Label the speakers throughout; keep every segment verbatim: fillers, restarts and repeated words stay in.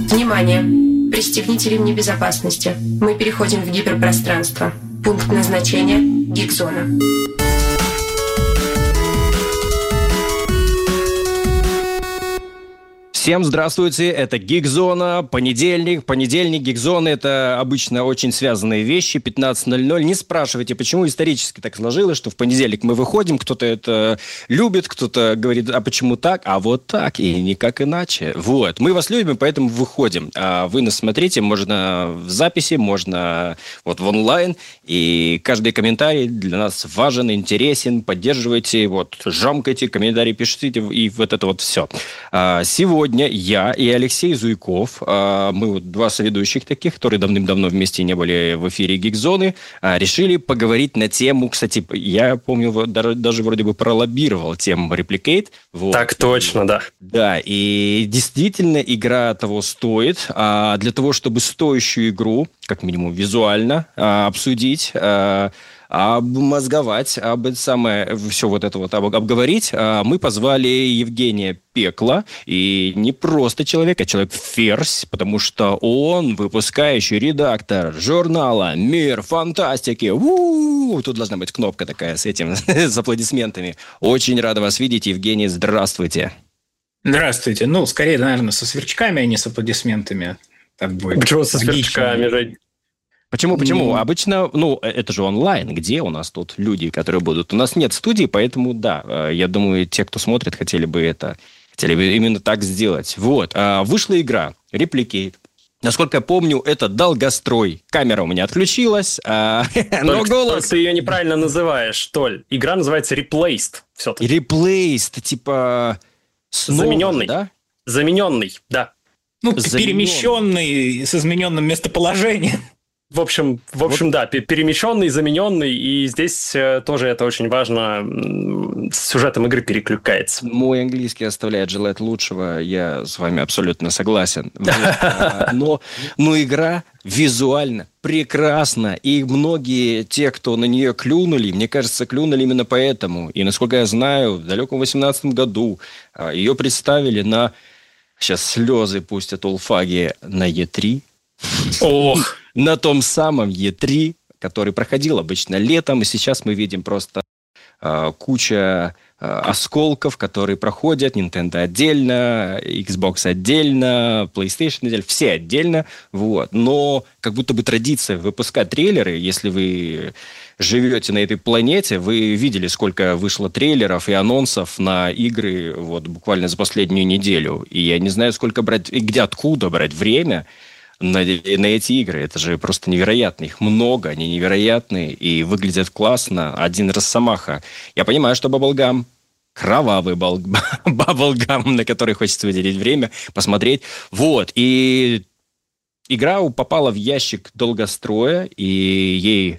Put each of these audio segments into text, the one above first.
Speaker 1: Внимание! Пристегните ремни безопасности. Мы переходим в гиперпространство. Пункт назначения – Гигзона.
Speaker 2: Всем здравствуйте, это Гигзона, понедельник. Понедельник, Гигзона – это обычно очень связанные вещи, пятнадцать ноль ноль. Не спрашивайте, почему исторически так сложилось, что в понедельник мы выходим, кто-то это любит, кто-то говорит, а почему так, а вот так, и никак иначе. Вот, мы вас любим, поэтому выходим. А вы нас смотрите, можно в записи, можно вот в онлайн, и каждый комментарий для нас важен, интересен, поддерживайте, вот, жамкайте, комментарии пишите, и вот это вот все. А сегодня я и Алексей Зуйков, мы вот два соведущих таких, которые давным-давно вместе не были в эфире Гигзоны, решили поговорить на тему, кстати, я помню, даже вроде бы пролоббировал тему Replicate. Вот.
Speaker 3: Так точно, да.
Speaker 2: Да, и действительно игра того стоит. А для того, чтобы стоящую игру, как минимум визуально, обсудить, обмозговать, об самое, все вот это вот обговорить, мы позвали Евгения Пекла, и не просто человек, а человек-ферзь, потому что он выпускающий редактор журнала «Мир фантастики». У-у-у! Тут должна быть кнопка такая с этим, с аплодисментами. Очень рада вас видеть, Евгений, здравствуйте.
Speaker 4: Здравствуйте. Ну, скорее, наверное, со сверчками, а не с аплодисментами. Так будет.
Speaker 3: Почему со сверчками, Жень?
Speaker 2: Почему, почему? Ну, обычно, ну, это же онлайн. Где у нас тут люди, которые будут? У нас нет студии, поэтому, да, я думаю, те, кто смотрит, хотели бы это, хотели бы именно так сделать. Вот. Вышла игра Replicate. Насколько я помню, это долгострой. Камера у меня отключилась, а... но голос...
Speaker 3: Ты ее неправильно называешь, Толь. Игра называется Replaced все-таки.
Speaker 2: Replaced, типа... Снова,
Speaker 3: замененный,
Speaker 2: да?
Speaker 3: Замененный, да.
Speaker 4: Ну, Заменен... перемещенный с измененным местоположением.
Speaker 3: В общем, в общем, вот. Да, перемещенный, замененный, и здесь э, тоже это очень важно, с сюжетом игры перекликается.
Speaker 2: Мой английский оставляет желать лучшего, я с вами абсолютно согласен. Но, но игра визуально прекрасна, и многие те, кто на нее клюнули, мне кажется, клюнули именно поэтому. И, насколько я знаю, в далеком восемнадцатом году ее представили на, сейчас слезы пустят олфаги, на и три.
Speaker 3: Ох!
Speaker 2: На том самом и три, который проходил обычно летом, и сейчас мы видим просто э, куча э, осколков, которые проходят, Nintendo отдельно, Xbox отдельно, PlayStation отдельно, все отдельно, вот. Но как будто бы традиция выпускать трейлеры, если вы живете на этой планете, вы видели, сколько вышло трейлеров и анонсов на игры вот буквально за последнюю неделю, и я не знаю, сколько брать, и где, откуда брать время На, на эти игры. Это же просто невероятно. Их много, они невероятные и выглядят классно. Один Росомаха. Я понимаю, что Bubblegum, кровавый Bubblegum, на который хочется выделить время, посмотреть. Вот. И игра попала в ящик долгостроя, и ей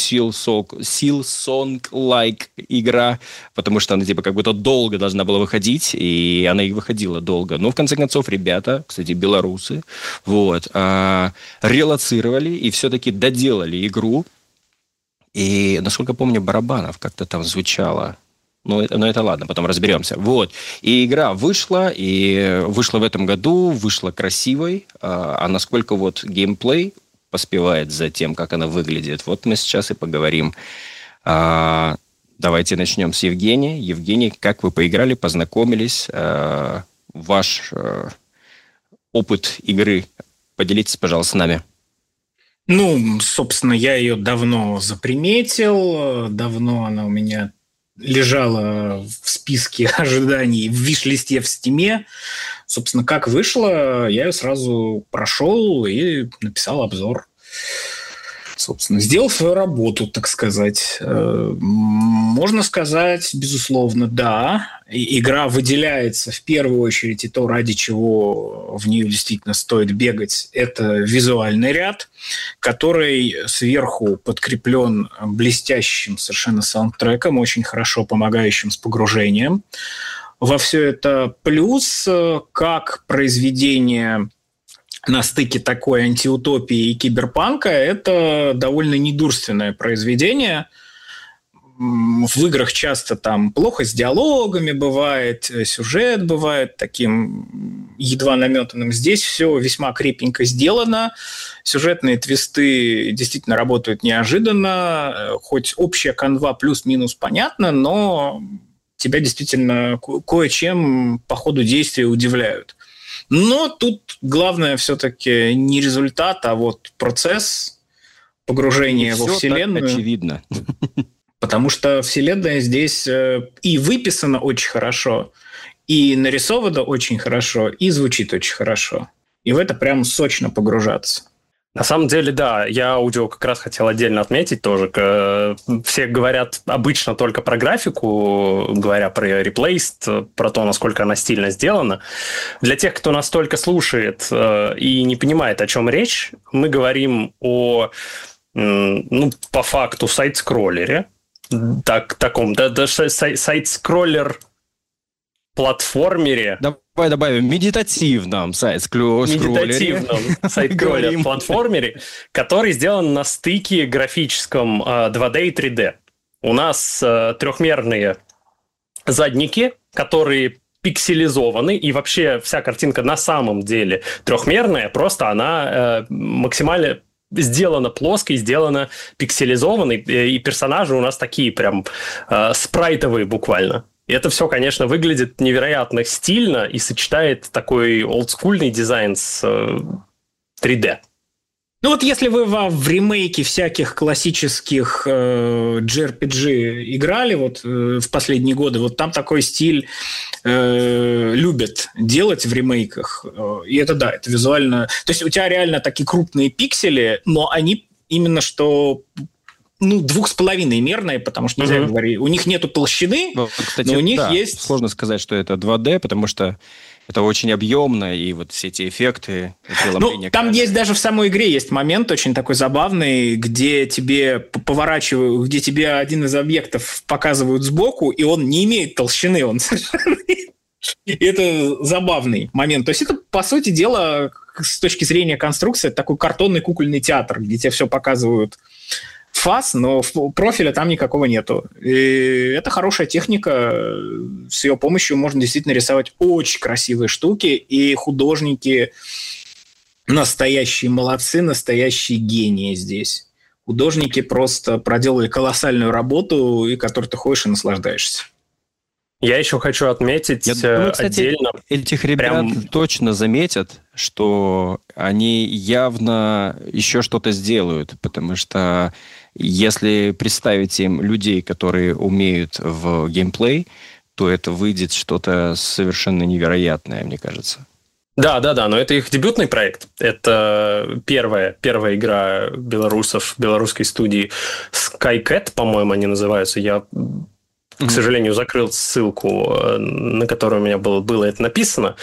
Speaker 2: Silksong-like игра, потому что она типа как будто долго должна была выходить, и она и выходила долго. Но в конце концов ребята, кстати, белорусы, вот, а, релоцировали и все-таки доделали игру. И, насколько помню, Барабанов как-то там звучало. Ну, это, ну, это ладно, потом разберемся. Вот. И игра вышла, и вышла в этом году, вышла красивой. А, а насколько вот геймплей поспевает за тем, как она выглядит, вот мы сейчас и поговорим. А, давайте начнем с Евгения. Евгений, как вы поиграли, познакомились? А, ваш а, опыт игры поделитесь, пожалуйста, с нами.
Speaker 4: Ну, собственно, я ее давно заприметил, давно она у меня лежала в списке ожиданий в виш-листе в Стиме. Собственно, как вышло, я ее сразу прошел и написал обзор. Собственно, сделал свою работу, так сказать. Можно сказать, безусловно, да. Игра выделяется в первую очередь, и то, ради чего в нее действительно стоит бегать, это визуальный ряд, который сверху подкреплен блестящим совершенно саундтреком, очень хорошо помогающим с погружением во все это. Плюс, как произведение на стыке такой антиутопии и киберпанка, это довольно недурственное произведение. в играх часто там плохо с диалогами бывает, сюжет бывает таким едва наметанным. Здесь все весьма крепенько сделано. Сюжетные твисты действительно работают неожиданно. Хоть общая канва плюс-минус понятна, но тебя действительно кое-чем по ходу действия удивляют. Но тут главное все-таки не результат, а вот процесс погружения во Вселенную.
Speaker 2: Так очевидно.
Speaker 4: Потому что Вселенная здесь и выписана очень хорошо, и нарисована очень хорошо, и звучит очень хорошо. И в это прям сочно погружаться.
Speaker 3: На самом деле, да, я аудио как раз хотел отдельно отметить тоже. Все говорят обычно только про графику, говоря про Replaced, про то, насколько она стильно сделана. Для тех, кто нас только слушает и не понимает, о чем речь, мы говорим о, ну, по факту, сайт-скроллере, так, таком, да, да, сайт-скроллер платформере.
Speaker 2: Давай добавим медитативном сайт-скроллере.
Speaker 3: Медитативном сайт-скроллер платформере, который сделан на стыке графическом два дэ и три дэ. У нас трехмерные задники, которые пикселизованы, и вообще вся картинка на самом деле трехмерная, просто она максимально сделана плоской, сделана пикселизованной, и персонажи у нас такие прям спрайтовые буквально. И это все, конечно, выглядит невероятно стильно и сочетает такой олдскульный дизайн с три дэ.
Speaker 4: Ну вот если вы в, в ремейке всяких классических э, джей ар пи джи играли вот э, в последние годы, вот там такой стиль э, любят делать в ремейках. И это да, это визуально... То есть у тебя реально такие крупные пиксели, но они именно что... Ну, двух с половиной мерные, потому что нельзя uh-huh. говорить. У них нету толщины, ну, кстати, но у них
Speaker 2: да,
Speaker 4: есть...
Speaker 2: Сложно сказать, что это два дэ, потому что это очень объемно, и вот все эти эффекты...
Speaker 4: Ну, там камеры. Есть даже в самой игре есть момент очень такой забавный, где тебе поворачивают, где тебе один из объектов показывают сбоку, и он не имеет толщины, он совершенно... Это забавный момент. То есть это, по сути дела, с точки зрения конструкции, такой картонный кукольный театр, где тебе все показывают... фас, но профиля там никакого нету. И это хорошая техника. С ее помощью можно действительно рисовать очень красивые штуки, и художники настоящие молодцы, настоящие гении здесь. Художники просто проделали колоссальную работу, и которой ты ходишь и наслаждаешься.
Speaker 3: Я еще хочу отметить Я думаю, кстати, отдельно...
Speaker 2: Этих ребят прям... точно заметят, что они явно еще что-то сделают, потому что если представить им людей, которые умеют в геймплей, то это выйдет что-то совершенно невероятное, мне кажется.
Speaker 3: Да, да, да, но это их дебютный проект. Это первая, первая игра белорусов, белорусской студии SkyCat, по-моему, они называются. Я... К сожалению, закрыл ссылку, на которой у меня было, было это написано.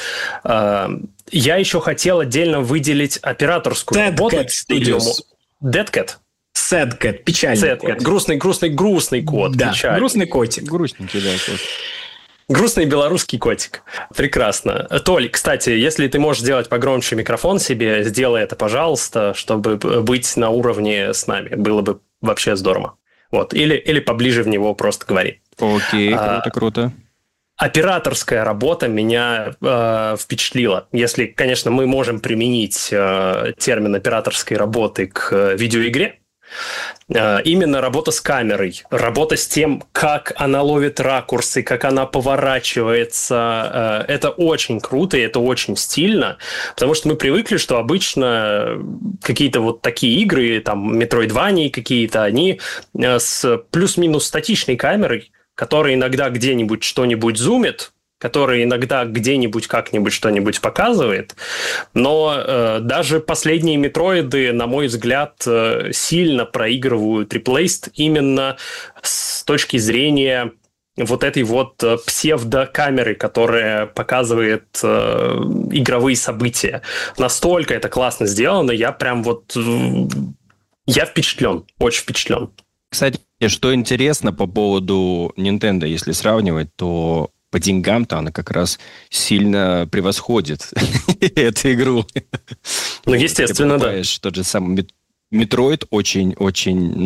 Speaker 3: Я еще хотел отдельно выделить операторскую
Speaker 4: Sad
Speaker 3: работу.
Speaker 4: Cat Studios.
Speaker 3: Dead Cat.
Speaker 4: Sad Cat, печальный
Speaker 3: Sad
Speaker 4: кот.
Speaker 3: Cat. Грустный, грустный, грустный кот.
Speaker 4: Да,
Speaker 3: печальный.
Speaker 4: Грустный котик.
Speaker 2: Грустненький, да, кот.
Speaker 3: Грустный белорусский котик. Прекрасно. Толь, кстати, если ты можешь сделать погромче микрофон себе, сделай это, пожалуйста, чтобы быть на уровне с нами. Было бы вообще здорово. Вот. Или, или поближе в него просто говори.
Speaker 2: Окей, круто,
Speaker 3: а,
Speaker 2: круто.
Speaker 3: Операторская работа меня э, впечатлила. Если, конечно, мы можем применить э, термин операторской работы к э, видеоигре, э, именно работа с камерой, работа с тем, как она ловит ракурсы, как она поворачивается, э, это очень круто и это очень стильно, потому что мы привыкли, что обычно какие-то вот такие игры, там, Metroidvania какие-то, они э, с плюс-минус статичной камерой, который иногда где-нибудь что-нибудь зумит, который иногда где-нибудь как-нибудь что-нибудь показывает. Но э, даже последние метроиды, на мой взгляд, э, сильно проигрывают Replaced именно с точки зрения вот этой вот э, псевдокамеры, которая показывает э, игровые события. Настолько это классно сделано, я прям вот... Э, я впечатлен, очень впечатлен.
Speaker 2: Кстати, что интересно по поводу Nintendo, если сравнивать, то по деньгам-то она как раз сильно превосходит эту игру.
Speaker 3: Ну, естественно, да.
Speaker 2: Тот же самый Metroid очень-очень, ну,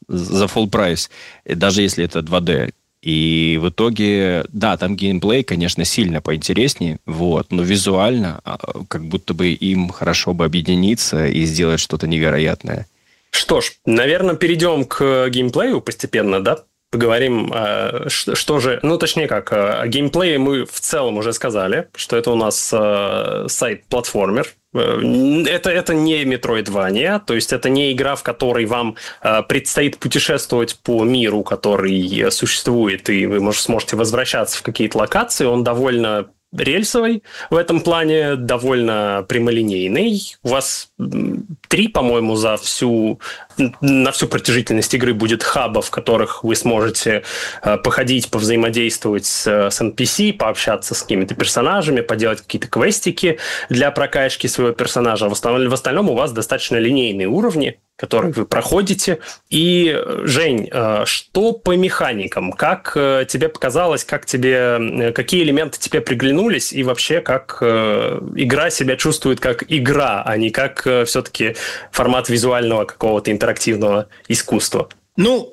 Speaker 2: за full прайс, даже если это два дэ. И в итоге, да, там геймплей, конечно, сильно поинтереснее, вот, но визуально как будто бы им хорошо бы объединиться и сделать что-то невероятное.
Speaker 3: Что ж, наверное, перейдем к геймплею постепенно, да? Поговорим, что же... Ну, точнее как, о геймплее мы в целом уже сказали, что это у нас сайт-платформер. Это, это не Metroidvania, то есть это не игра, в которой вам предстоит путешествовать по миру, который существует, и вы может, сможете возвращаться в какие-то локации. Он довольно рельсовый в этом плане, довольно прямолинейный. У вас три, по-моему, за всю на всю протяжительность игры будет хабов, в которых вы сможете походить, повзаимодействовать с, с эн пи си, пообщаться с какими-то персонажами, поделать какие-то квестики для прокачки своего персонажа. В остальном, в остальном у вас достаточно линейные уровни, которые вы проходите. И, Жень, что по механикам? Как тебе показалось, как тебе, какие элементы тебе приглянулись, и вообще как игра себя чувствует как игра, а не как все-таки формат визуального какого-то интерактивного искусства?
Speaker 4: Ну,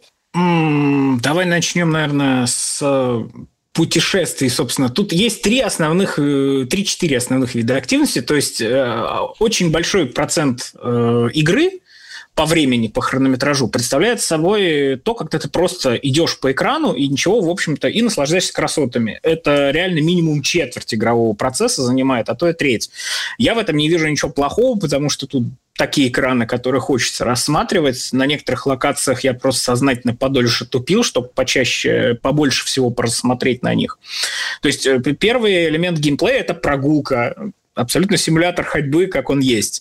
Speaker 4: давай начнем, наверное, с путешествий, собственно. Тут есть три основных, три-четыре основных вида активности, то есть очень большой процент игры по времени, по хронометражу представляет собой то, как ты просто идешь по экрану и ничего, в общем-то, и наслаждаешься красотами. Это реально минимум четверть игрового процесса занимает, а то и треть. Я в этом не вижу ничего плохого, потому что тут такие экраны, которые хочется рассматривать. На некоторых локациях я просто сознательно подольше тупил, чтобы почаще, побольше всего просмотреть на них. То есть первый элемент геймплея – это прогулка. Абсолютно симулятор ходьбы, как он есть.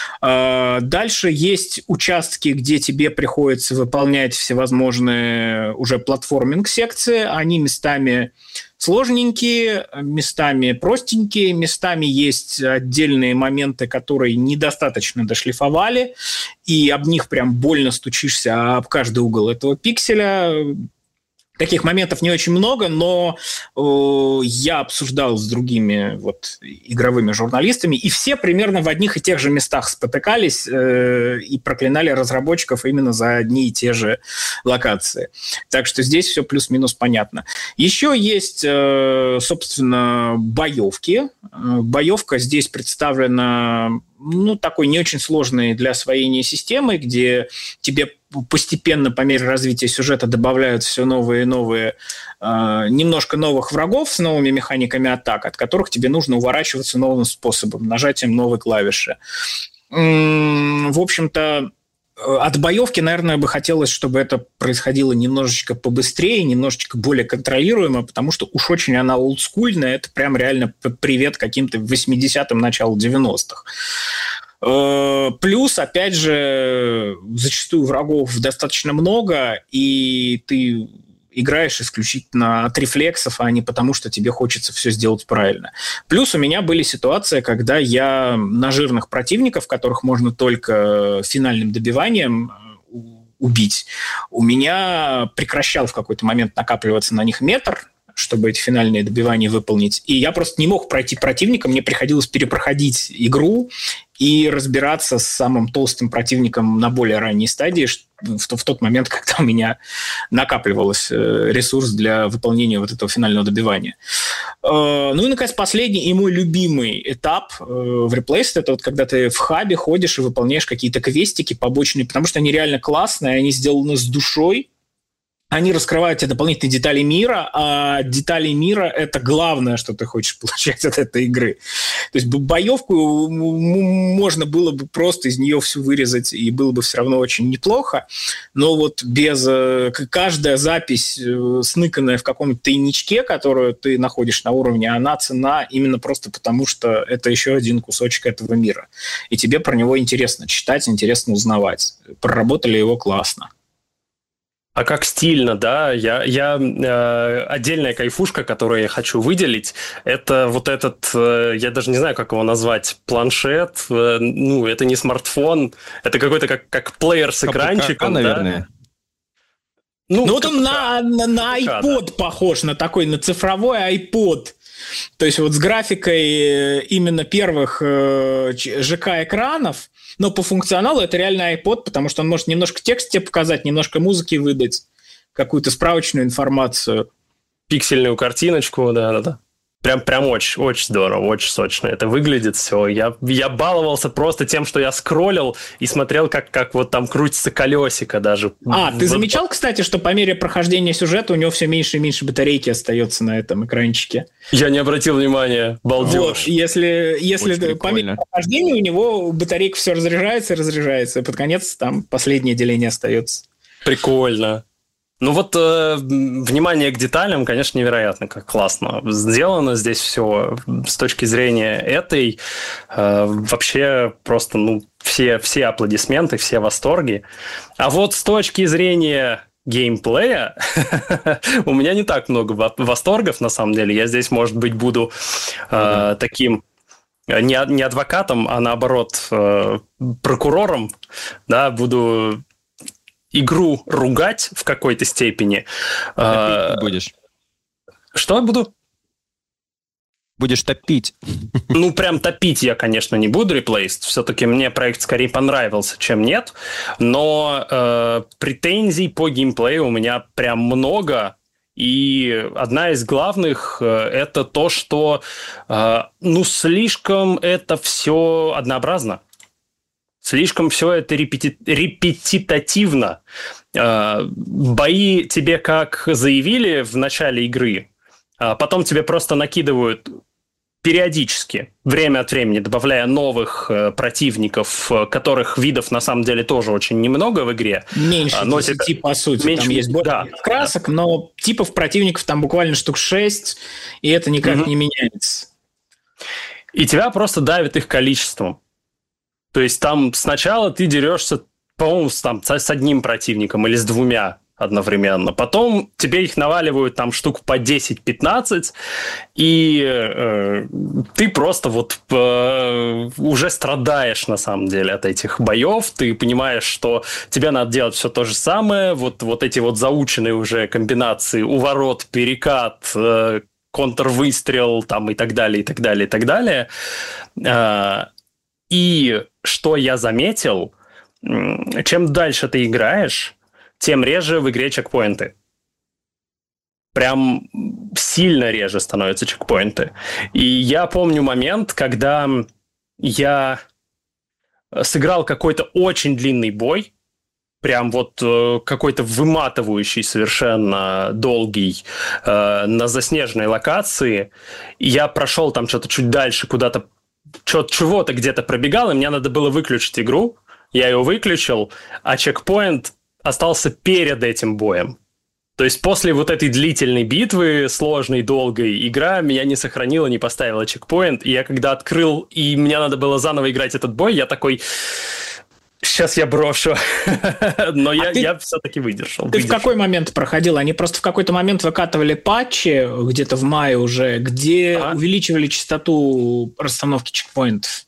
Speaker 4: Дальше есть участки, где тебе приходится выполнять всевозможные уже платформинг-секции. Они местами сложненькие, местами простенькие, местами есть отдельные моменты, которые недостаточно дошлифовали, и об них прям больно стучишься об каждый угол этого пикселя. Таких моментов не очень много, но э, я обсуждал с другими вот, игровыми журналистами, и все примерно в одних и тех же местах спотыкались э, и проклинали разработчиков именно за одни и те же локации. Так что здесь все плюс-минус понятно. Еще есть, э, собственно, боевки. Боевка здесь представлена ну, такой не очень сложной для освоения системы, где тебе постепенно по мере развития сюжета добавляют все новые и новые, э, немножко новых врагов с новыми механиками атак, от которых тебе нужно уворачиваться новым способом, нажатием новой клавиши. М-м, в общем-то, от боевки, наверное, бы хотелось, чтобы это происходило немножечко побыстрее, немножечко более контролируемо, потому что уж очень она олдскульная, это прям реально привет каким-то восьмидесятым, началу девяностых. Плюс, опять же, зачастую врагов достаточно много, и ты играешь исключительно от рефлексов, а не потому, что тебе хочется все сделать правильно. Плюс у меня были ситуации, когда я на жирных противников, которых можно только финальным добиванием убить, у меня прекращал в какой-то момент накапливаться на них метр, чтобы эти финальные добивания выполнить. И я просто не мог пройти противника, мне приходилось перепроходить игру и разбираться с самым толстым противником на более ранней стадии, в тот момент, когда у меня накапливался ресурс для выполнения вот этого финального добивания. Ну и, наконец, последний и мой любимый этап в Replaced – это вот когда ты в хабе ходишь и выполняешь какие-то квестики побочные, потому что они реально классные, они сделаны с душой. Они раскрывают тебе дополнительные детали мира, а детали мира – это главное, что ты хочешь получать от этой игры. То есть боевку можно было бы просто из нее всю вырезать, и было бы все равно очень неплохо, но вот без… Каждая запись, сныканная в каком-то тайничке, которую ты находишь на уровне, она ценна именно просто потому, что это еще один кусочек этого мира. И тебе про него интересно читать, интересно узнавать. Проработали его классно.
Speaker 3: А как стильно, да, я, я э, отдельная кайфушка, которую я хочу выделить, это вот этот, э, я даже не знаю, как его назвать, планшет, э, ну, это не смартфон, это какой-то как, как плеер с экранчиком,
Speaker 2: да? Наверное.
Speaker 4: Ну, ну вот он на, на, на iPod похож, на такой, на цифровой iPod. То есть вот с графикой именно первых ЖК-экранов, но по функционалу это реально iPod, потому что он может немножко текст тебе показать, немножко музыки выдать, какую-то справочную информацию.
Speaker 3: Пиксельную картиночку, да-да-да. Прям, прям очень, очень здорово, очень сочно это выглядит все. Я, я баловался просто тем, что я скроллил и смотрел, как, как вот там крутится колесико даже.
Speaker 4: А, ты замечал, кстати, что по мере прохождения сюжета у него все меньше и меньше батарейки остается на этом экранчике?
Speaker 3: Я не обратил внимания, балдеж. Вот,
Speaker 4: если, если по мере прохождения у него батарейка все разряжается и разряжается, и под конец там последнее деление остается.
Speaker 3: Прикольно. Ну вот э, внимание к деталям, конечно, невероятно, как классно сделано здесь все с точки зрения этой. Э, вообще просто, ну, все, все аплодисменты, все восторги. А вот с точки зрения геймплея у меня не так много восторгов, на самом деле. Я здесь, может быть, буду э, таким... Не, не адвокатом, а наоборот э, прокурором, да, буду... игру ругать в какой-то степени.
Speaker 2: Топить будешь.
Speaker 3: Что я буду?
Speaker 2: Будешь топить.
Speaker 3: Ну, прям топить я, конечно, не буду, Replaced. Все-таки мне проект скорее понравился, чем нет. Но э, претензий по геймплею у меня прям много. И одна из главных э, это то, что э, ну, слишком это все однообразно. Слишком все это репети... репетитативно. Бои тебе как заявили в начале игры, а потом тебе просто накидывают периодически, время от времени, добавляя новых противников, которых видов на самом деле тоже очень немного в игре.
Speaker 4: Меньше но десяти, по сути. Меньше... Там есть больше да. красок, но типов противников там буквально штук шесть, и это никак угу. не меняется.
Speaker 3: И тебя просто давит их количеством. То есть там сначала ты дерешься, по-моему, с, там, с одним противником или с двумя одновременно. Потом тебе их наваливают там штук по десять-пятнадцать, и э, ты просто вот э, уже страдаешь на самом деле от этих боев. Ты понимаешь, что тебе надо делать все то же самое. Вот, вот эти вот заученные уже комбинации уворот, перекат, э, контрвыстрел там, и так далее, и так далее, и так далее. Э, И что я заметил, чем дальше ты играешь, тем реже в игре чекпоинты. Прям сильно реже становятся чекпоинты. И я помню момент, когда я сыграл какой-то очень длинный бой, прям вот какой-то выматывающий совершенно долгий э, на заснеженной локации. И я прошел там что-то чуть дальше, куда-то чего-то где-то пробегал, и мне надо было выключить игру. Я ее выключил, а чекпоинт остался перед этим боем. То есть после вот этой длительной битвы, сложной, долгой, игра меня не сохранила, не поставила чекпоинт. И я когда открыл, и мне надо было заново играть этот бой, я такой... Сейчас я брошу. Но а я, ты, я все-таки выдержал.
Speaker 4: Ты
Speaker 3: выдержал.
Speaker 4: В какой момент проходил? Они просто в какой-то момент выкатывали патчи, где-то в мае уже, где а? увеличивали частоту расстановки чекпоинтов.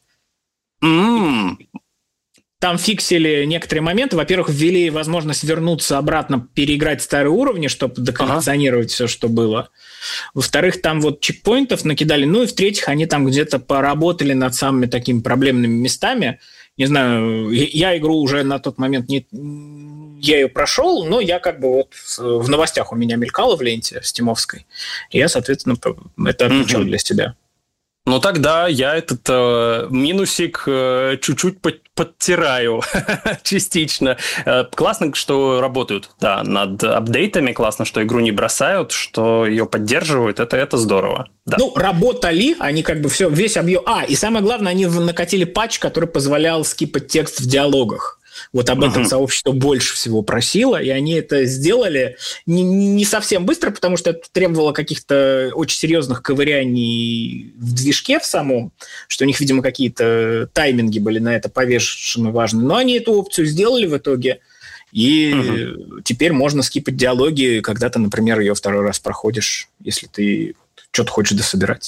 Speaker 3: Mm.
Speaker 4: Там фиксили некоторые моменты. Во-первых, ввели возможность вернуться обратно, переиграть старые уровни, чтобы доколлекционировать ага. все, что было. Во-вторых, там вот чекпоинтов накидали. Ну и в-третьих, они там где-то поработали над самыми такими проблемными местами. Не знаю, я игру уже на тот момент не... Я ее прошел, но я как бы вот в новостях у меня мелькало в ленте стимовской. И я, соответственно, это отмечал mm-hmm. для себя.
Speaker 3: Ну, тогда я этот э, минусик э, чуть-чуть под, подтираю частично. Э, классно, что работают да, над апдейтами, классно, что игру не бросают, что ее поддерживают, это, это здорово. Да.
Speaker 4: Ну, работали, они как бы все, весь объем... А, и самое главное, они накатили патч, который позволял скипать текст в диалогах. Вот об этом uh-huh. сообщество больше всего просило, и они это сделали не, не совсем быстро, потому что это требовало каких-то очень серьезных ковыряний в движке в самом, что у них, видимо, какие-то тайминги были на это повешены важные. Но они эту опцию сделали в итоге, и uh-huh. теперь можно скипать диалоги, когда ты, например, ее второй раз проходишь, если ты что-то хочешь дособирать.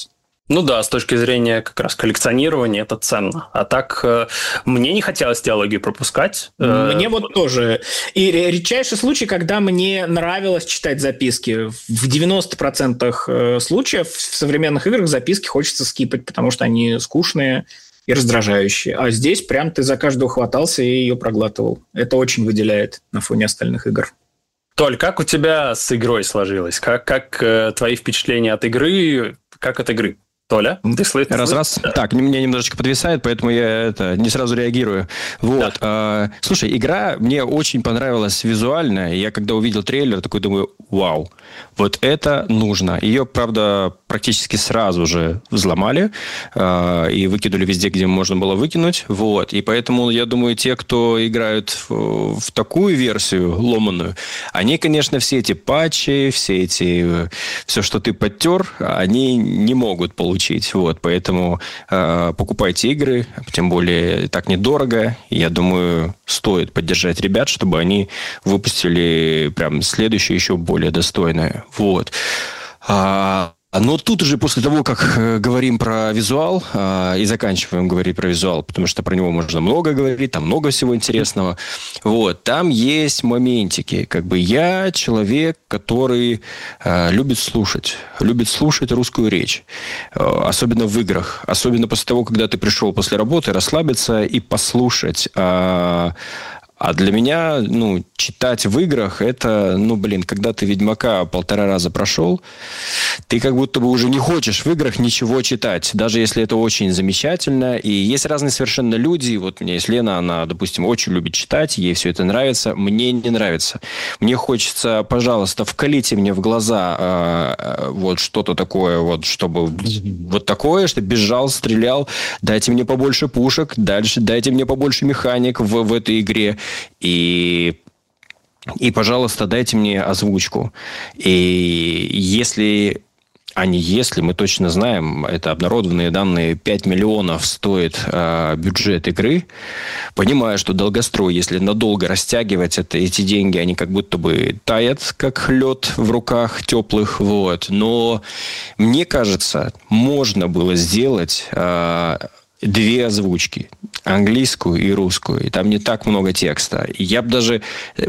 Speaker 3: Ну да, с точки зрения как раз коллекционирования это ценно. А так э, мне не хотелось диалогию пропускать.
Speaker 4: Мне вот тоже. И редчайший случай, когда мне нравилось читать записки. В девяноста процентах случаев в современных играх записки хочется скипать, потому что они скучные и раздражающие. А здесь прям ты за каждую хватался и ее проглатывал. Это очень выделяет на фоне остальных игр.
Speaker 3: Толь, как у тебя с игрой сложилось? Как, как э, твои впечатления от игры? Как от игры? Толя, ты слышишь?
Speaker 2: Раз-раз. Да. Так, мне немножечко подвисает, поэтому я это не сразу реагирую. Вот. Да. А, слушай, игра мне очень понравилась визуально. Я когда увидел трейлер, такой думаю, вау, вот это нужно. Ее, правда, практически сразу же взломали а, и выкинули везде, где можно было выкинуть. Вот. И поэтому, я думаю, те, кто играют в, в такую версию ломаную, они, конечно, все эти патчи, все эти... Все, что ты подтер, они не могут получить. Вот, поэтому э, покупайте игры, тем более так недорого. Я думаю, стоит поддержать ребят, чтобы они выпустили прям следующее еще более достойное. Вот. А, но тут уже после того, как э, говорим про визуал э, и заканчиваем говорить про визуал, потому что про него можно много говорить, там много всего интересного. Вот, там есть моментики. Как бы я человек, который э, любит слушать, любит слушать русскую речь, э, особенно в играх, особенно после того, когда ты пришел после работы, расслабиться и послушать. Э, А для меня, ну, читать в играх, это, ну, блин, когда ты Ведьмака полтора раза прошел, ты как будто бы уже не хочешь в играх ничего читать, даже если это очень замечательно. И есть разные совершенно люди. Вот у меня есть Лена, она, допустим, очень любит читать, ей все это нравится, мне не нравится. Мне хочется, пожалуйста, вкалите мне в глаза э, вот что-то такое, вот, чтобы вот такое, что бежал, стрелял, дайте мне побольше пушек, дальше дайте мне побольше механик в, в этой игре. И, и, пожалуйста, дайте мне озвучку. И если, а не если, мы точно знаем, это обнародованные данные, пять миллионов стоит э, бюджет игры, понимаю, что долгострой, если надолго растягивать это, эти деньги, они как будто бы таят, как лед в руках теплых. Вот. Но мне кажется, можно было сделать... Э, две озвучки, английскую и русскую, и там не так много текста. И я бы даже...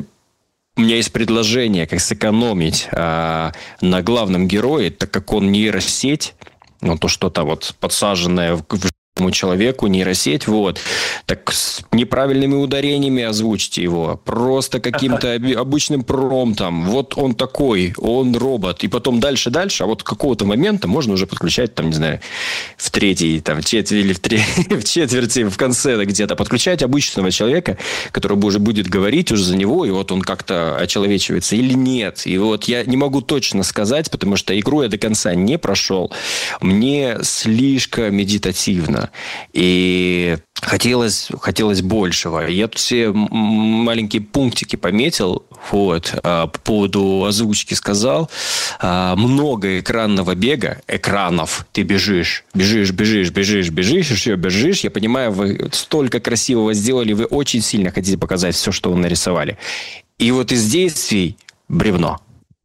Speaker 2: У меня есть предложение, как сэкономить а, на главном герое, так как он нейросеть, ну, то что-то вот подсаженное в человеку, нейросеть, вот, так с неправильными ударениями озвучьте его, просто каким-то обычным промптом, вот он такой, он робот, и потом дальше-дальше, а вот какого-то момента можно уже подключать, там, не знаю, в третьей, там, четверти или в, тре- в четверти, в конце где-то, подключать обычного человека, который уже будет говорить уже за него, и вот он как-то очеловечивается или нет, и вот я не могу точно сказать, потому что игру я до конца не прошел, мне слишком медитативно. И хотелось, хотелось большего. Я тут все маленькие пунктики пометил, вот, по поводу озвучки сказал. Много экранного бега, экранов. Ты бежишь, бежишь, бежишь, бежишь, бежишь, еще бежишь. Я понимаю, вы столько красивого сделали, вы очень сильно хотите показать все, что вы нарисовали. И вот из действий бревно.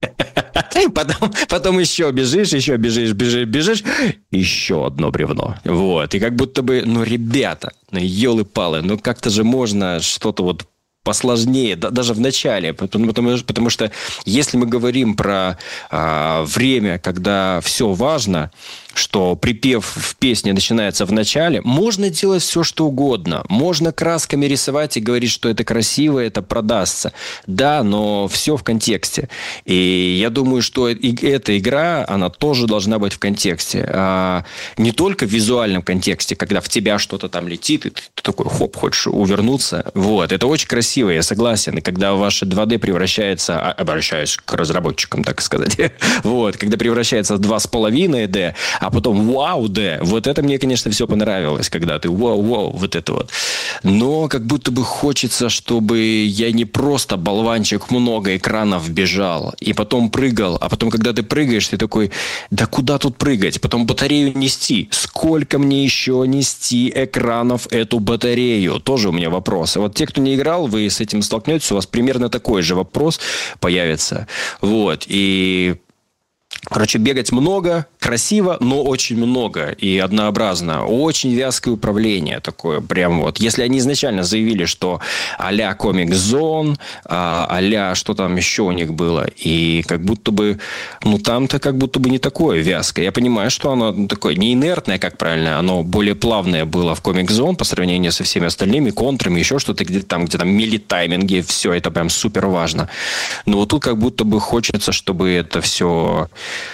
Speaker 2: Потом, потом еще бежишь, еще бежишь, бежишь, бежишь, еще одно бревно. Вот. И как будто бы, ну, ребята, ну, елы-палы, ну, как-то же можно что-то вот посложнее, да, даже в начале, потому, потому, потому что если мы говорим про а, время, когда все важно, что припев в песне начинается в начале, можно делать все, что угодно. Можно красками рисовать и говорить, что это красиво, это продастся. Да, но все в контексте. И я думаю, что и эта игра, она тоже должна быть в контексте. А не только в визуальном контексте, когда в тебя что-то там летит, и ты такой, хоп, хочешь увернуться. Вот. Это очень красиво, я согласен. И когда ваше два дэ превращается, обращаюсь к разработчикам, так сказать, вот, когда превращается в два с половиной дэ, а потом вау, да, вот это мне, конечно, все понравилось, когда ты вау-вау, вот это вот. Но как будто бы хочется, чтобы я не просто болванчик много экранов бежал и потом прыгал, а потом, когда ты прыгаешь, ты такой, да куда тут прыгать? Потом батарею нести. Сколько мне еще нести экранов эту батарею? Тоже у меня вопрос. И вот те, кто не играл, вы с этим столкнетесь, у вас примерно такой же вопрос появится. Вот. И... Короче, бегать много, красиво, но очень много и однообразно. Очень вязкое управление такое, прям вот. Если они изначально заявили, что а-ля Comic Zone, а-ля что там еще у них было, и как будто бы, ну там-то как будто бы не такое вязкое. Я понимаю, что оно такое не инертное, как правильно, оно более плавное было в Comic Zone по сравнению со всеми остальными, контрами, еще что-то, где там, где там мили-тайминги, все это прям супер важно. Но вот тут как будто бы хочется, чтобы это все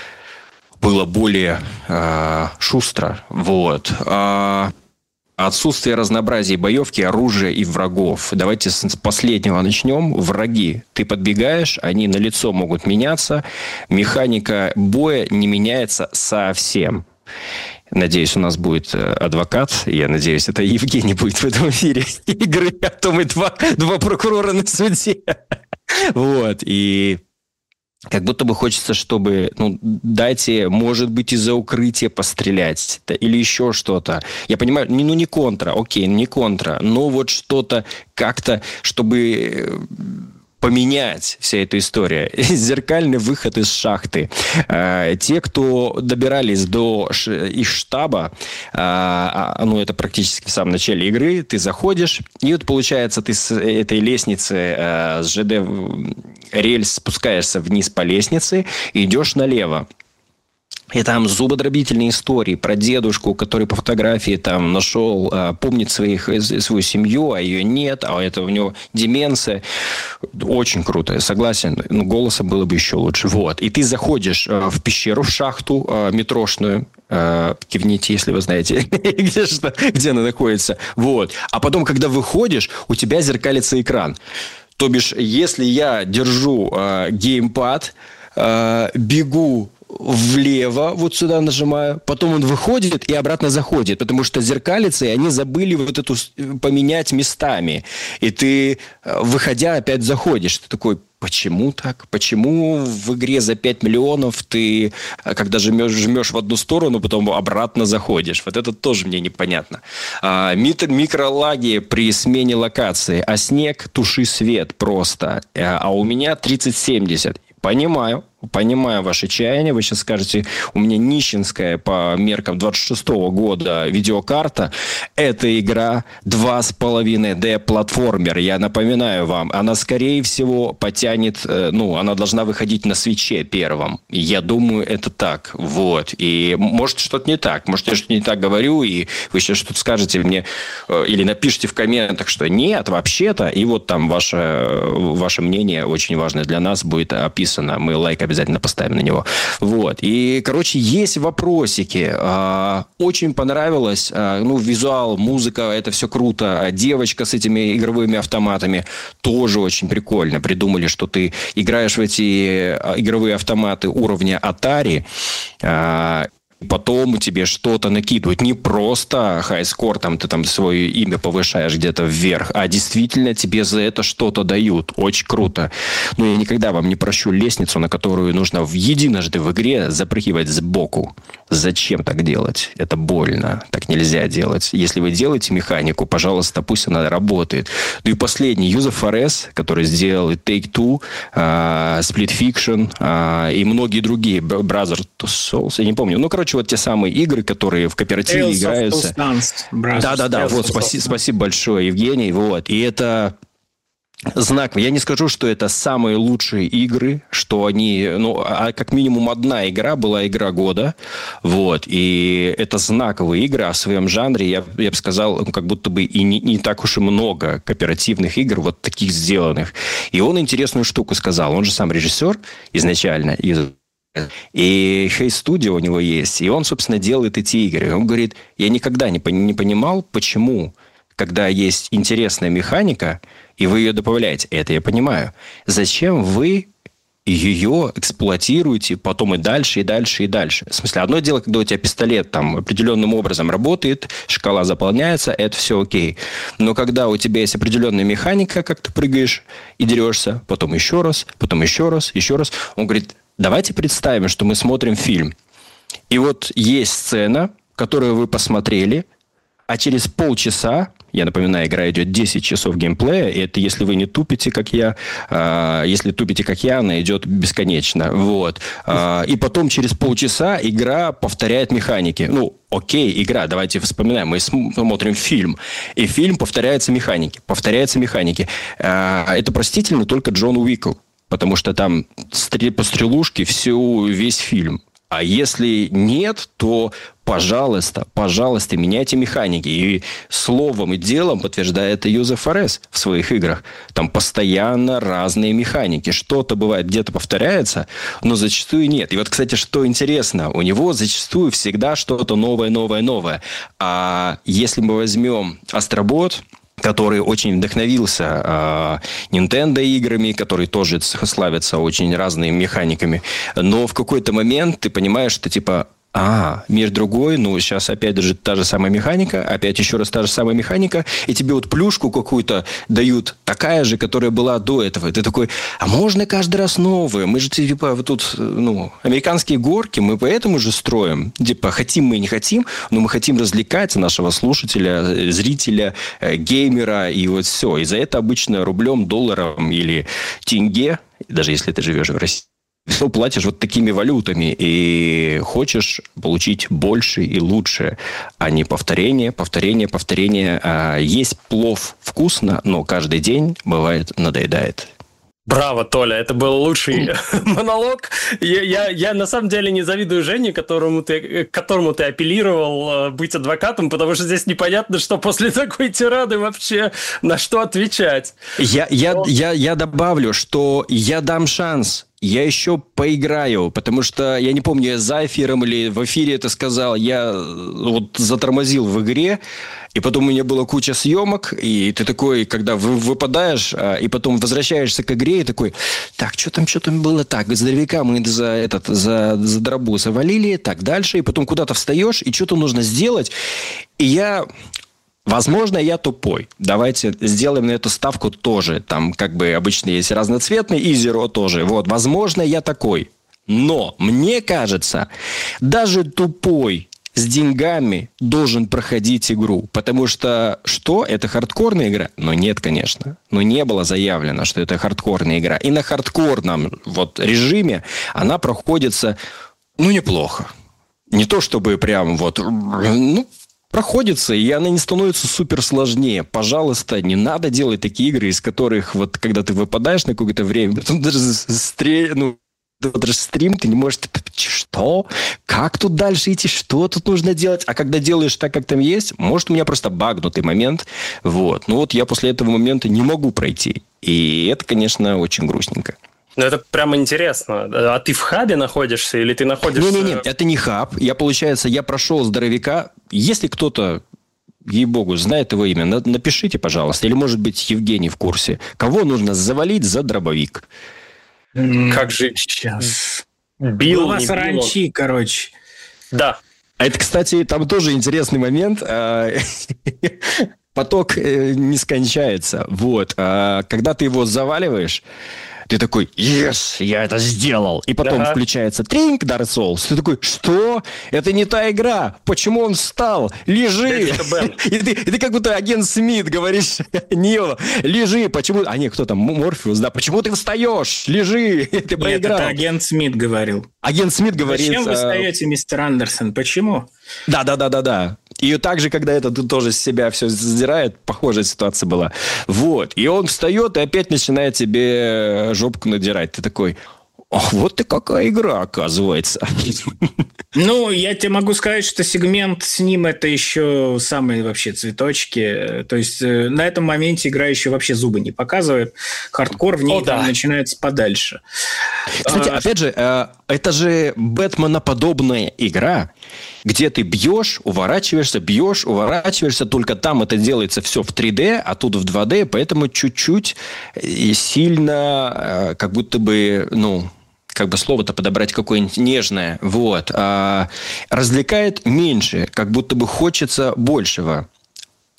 Speaker 2: было более э, шустро. Вот. А отсутствие разнообразия боевки, оружия и врагов. Давайте с последнего начнем. Враги. Ты подбегаешь, они на лицо могут меняться. Механика боя не меняется совсем. Надеюсь, у нас будет адвокат. Я надеюсь, это Евгений будет в этом эфире игры. А то мы два, два прокурора на суде. Вот. И как будто бы хочется, чтобы, ну, дайте, может быть, из-за укрытия пострелять или еще что-то. Я понимаю, ну, не контра, окей, не контра, но вот что-то как-то, чтобы поменять вся эта история. Зеркальный выход из шахты. Те, кто добирались до их штаба, ну, это практически в самом начале игры, ты заходишь, и вот, получается, ты с этой лестницы, с ЖД рельс спускаешься вниз по лестнице и идешь налево. И там зубодробительные истории про дедушку, который по фотографии там нашел, помнит своих, свою семью, а ее нет, а это у него деменция. Очень круто, я согласен. Но голосом было бы еще лучше. Вот. И ты заходишь в пещеру, в шахту метрошную. Кивните, если вы знаете, где, что, где она находится. Вот. А потом, когда выходишь, у тебя зеркалится экран. То бишь, если я держу э, геймпад, э, бегу влево, вот сюда нажимаю, потом он выходит и обратно заходит, потому что зеркалицы, они забыли вот эту поменять местами. И ты, выходя, опять заходишь. Ты такой, почему так? Почему в игре за пять миллионов ты, когда жмешь, жмешь в одну сторону, потом обратно заходишь? Вот это тоже мне непонятно. А, микролаги при смене локации. А снег, туши свет просто. А у меня тридцать семьдесят. Понимаю. Понимаю ваше чаяние. Вы сейчас скажете, у меня нищенская по меркам двадцать шестого года видеокарта. Эта игра два с половиной дэ платформер. Я напоминаю вам, она скорее всего потянет, ну, она должна выходить на свитче первом. Я думаю, это так. Вот. И может что-то не так. Может, я что-то не так говорю, и вы сейчас что-то скажете мне, или напишите в комментах, что нет, вообще-то. И вот там ваше, ваше мнение очень важное для нас будет описано. Мы лайк обязательно обязательно поставим на него. Вот. И, короче, есть вопросики. Очень понравилось. Ну, визуал, музыка, это все круто. Девочка с этими игровыми автоматами тоже очень прикольно. Придумали, что ты играешь в эти игровые автоматы уровня Atari, потом тебе что-то накидывают. Не просто хайскор, там ты там свое имя повышаешь где-то вверх, а действительно тебе за это что-то дают. Очень круто. Но я никогда вам не прощу лестницу, на которую нужно в единожды в игре запрыгивать сбоку. Зачем так делать? Это больно. Так нельзя делать. Если вы делаете механику, пожалуйста, пусть она работает. Ну и последний. Use of ар эс, который сделал и Take-Two, uh, Split Fiction uh, и многие другие. Brother to Souls, я не помню. Ну, короче, вот те самые игры, которые в кооперативе Tales играются. Да-да-да, вот, спаси, спасибо большое, Евгений. Вот. И это знак. Я не скажу, что это самые лучшие игры, что они, ну, а как минимум одна игра была игра года, вот, и это знаковые игры, а в своем жанре, я, я бы сказал, ну, как будто бы и не, не так уж и много кооперативных игр вот таких сделанных. И он интересную штуку сказал, он же сам режиссер изначально, из и Hey Studio у него есть, и он, собственно, делает эти игры. Он говорит, я никогда не, не понимал, почему, когда есть интересная механика, и вы ее добавляете, это я понимаю, зачем вы ее эксплуатируете потом и дальше, и дальше, и дальше. В смысле, одно дело, когда у тебя пистолет там определенным образом работает, шкала заполняется, это все окей. Но когда у тебя есть определенная механика, как ты прыгаешь и дерешься, потом еще раз, потом еще раз, еще раз, он говорит, давайте представим, что мы смотрим фильм. И вот есть сцена, которую вы посмотрели, а через полчаса, я напоминаю, игра идет десять часов геймплея, и это если вы не тупите, как я, э, если тупите, как я, она идет бесконечно. Вот. Э, и потом через полчаса игра повторяет механики. Ну, окей, игра, давайте вспоминаем, мы смотрим фильм, и фильм повторяется механики, повторяется механики. Э, это простительно только Джону Уику, потому что там по стрелушке всю, весь фильм. А если нет, то, пожалуйста, пожалуйста, меняйте механики. И словом и делом подтверждает ю эс эф ар эс в своих играх. Там постоянно разные механики. Что-то бывает, где-то повторяется, но зачастую нет. И вот, кстати, что интересно, у него зачастую всегда что-то новое, новое, новое. А если мы возьмем Астробот, который очень вдохновился э, Nintendo играми, который тоже славится очень разными механиками. Но в какой-то момент ты понимаешь, что типа, а, мир другой, ну, сейчас опять даже та же самая механика, опять еще раз та же самая механика, и тебе вот плюшку какую-то дают, такая же, которая была до этого. И ты такой, а можно каждый раз новую? Мы же, типа, вот тут, ну, американские горки, мы поэтому же строим. Типа, хотим мы и не хотим, но мы хотим развлекать нашего слушателя, зрителя, геймера, и вот все. И за это обычно рублем, долларом или тенге, даже если ты живешь в России, что платишь вот такими валютами и хочешь получить больше и лучше, а не повторение, повторение, повторение. А есть плов вкусно, но каждый день бывает надоедает.
Speaker 3: Браво, Толя, это был лучший монолог. Я, я, я на самом деле не завидую Жене, которому ты, к которому ты апеллировал быть адвокатом, потому что здесь непонятно, что после такой тирады вообще на что отвечать.
Speaker 2: Я, я, я, я добавлю, что я дам шанс. Я еще поиграю, потому что, я не помню, я за эфиром или в эфире это сказал, я вот затормозил в игре, и потом у меня была куча съемок, и ты такой, когда выпадаешь, и потом возвращаешься к игре, и такой, так, что там, что там было так, здоровяка мы за этот, за, за дробу завалили, так, дальше, и потом куда-то встаешь, и что-то нужно сделать, и я... Возможно, я тупой. Давайте сделаем на эту ставку тоже. Там как бы обычно есть разноцветный и зеро тоже. Вот, возможно, я такой. Но мне кажется, даже тупой с деньгами должен проходить игру. Потому что что? Это хардкорная игра? Но нет, конечно. Но не было заявлено, что это хардкорная игра. И на хардкорном вот режиме она проходится, ну, неплохо. Не то чтобы прям вот... ну, проходится, и она не становится супер сложнее. Пожалуйста, не надо делать такие игры, из которых вот когда ты выпадаешь на какое-то время, потом даже стрель, ну, даже стрим, ты не можешь... Что? Как тут дальше идти? Что тут нужно делать? А когда делаешь так, как там есть, может, у меня просто багнутый момент. Вот. Ну вот я после этого момента не могу пройти. И это, конечно, очень грустненько.
Speaker 3: Ну, это прямо интересно. А ты в хабе находишься или ты находишься...
Speaker 2: Не-не-не, это не хаб. Я, получается, я прошел здоровяка. Если кто-то, ей-богу, знает его имя, напишите, пожалуйста. Или, может быть, Евгений в курсе. Кого нужно завалить за дробовик?
Speaker 3: Как же...
Speaker 4: Сейчас.
Speaker 3: Бил,
Speaker 4: Была
Speaker 3: не
Speaker 4: саранчи,
Speaker 3: бил.
Speaker 4: короче.
Speaker 3: Да.
Speaker 2: А это, кстати, там тоже интересный момент. Поток не скончается. Вот. Когда ты его заваливаешь... Ты такой, yes, я это сделал. И потом ага. включается тринг, Dark Souls. Ты такой, что? Это не та игра. Почему он встал? Лежи. И ты, и ты как будто агент Смит говоришь Нио, лежи. Почему? А нет, кто там? Морфеус, да. Почему ты встаешь? Лежи. Ты проиграл.
Speaker 4: Нет, это агент Смит говорил.
Speaker 2: Агент Смит говорит...
Speaker 4: Зачем вы встаете, мистер Андерсон? Почему?
Speaker 2: Да-да-да-да-да. И также, когда это тоже с себя все сдирает, похожая ситуация была. Вот. И он встает и опять начинает тебе жопку надирать. Ты такой, ох, вот ты какая игра, оказывается.
Speaker 4: Ну, я тебе могу сказать, что сегмент с ним это еще самые вообще цветочки. То есть на этом моменте игра еще вообще зубы не показывает. Хардкор в ней О, да. начинается подальше.
Speaker 2: Кстати, а... опять же, это же Бэтменоподобная игра, где ты бьешь, уворачиваешься, бьешь, уворачиваешься. Только там это делается все в три дэ, а тут в два дэ, поэтому чуть-чуть и сильно как будто бы, ну... как бы слово-то подобрать какое-нибудь нежное, вот, а развлекает меньше, как будто бы хочется большего.